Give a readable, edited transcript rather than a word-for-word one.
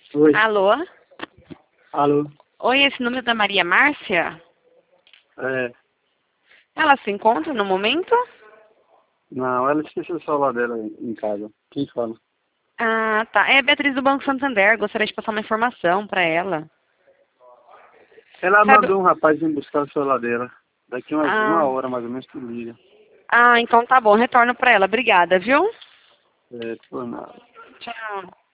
Oi. Alô? Alô? Oi, esse número é da Maria Márcia? É. Ela se encontra no momento? Não, ela esqueceu o celular dela em casa. Quem fala? Ah, tá. É a Beatriz do Banco Santander. Gostaria de passar uma informação para ela. Ela Sabe... mandou um rapaz vir buscar o celular dela. Daqui uma Ah, hora, mais ou menos, tu liga. então tá bom. Retorno para ela. Obrigada, viu? É, por nada. Tchau.